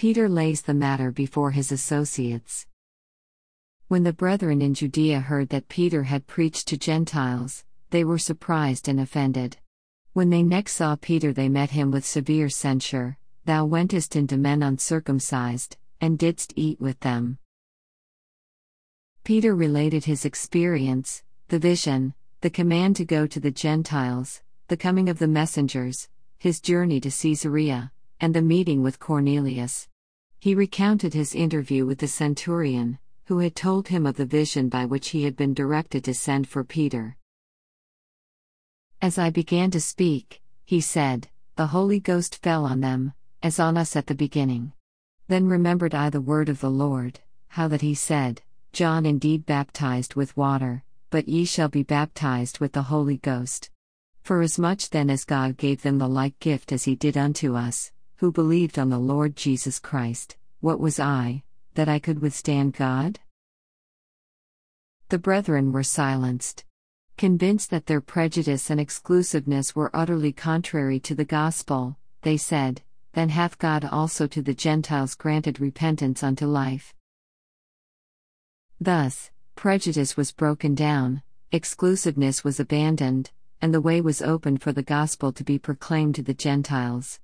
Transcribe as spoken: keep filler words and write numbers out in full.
Peter lays the matter before his associates. When the brethren in Judea heard that Peter had preached to Gentiles, they were surprised and offended. When they next saw Peter, they met him with severe censure. Thou wentest into men uncircumcised, and didst eat with them. Peter related his experience, the vision, the command to go to the Gentiles, the coming of the messengers, his journey to Caesarea, and the meeting with Cornelius. He recounted his interview with the centurion, who had told him of the vision by which he had been directed to send for Peter. As I began to speak, he said, the Holy Ghost fell on them, as on us at the beginning. Then remembered I the word of the Lord, how that he said, John indeed baptized with water, but ye shall be baptized with the Holy Ghost. Forasmuch then as God gave them the like gift as he did unto us, who believed on the Lord Jesus Christ, what was I, that I could withstand God? The brethren were silenced. Convinced that their prejudice and exclusiveness were utterly contrary to the gospel, they said, Then hath God also to the Gentiles granted repentance unto life. Thus, prejudice was broken down, exclusiveness was abandoned, and the way was opened for the gospel to be proclaimed to the Gentiles.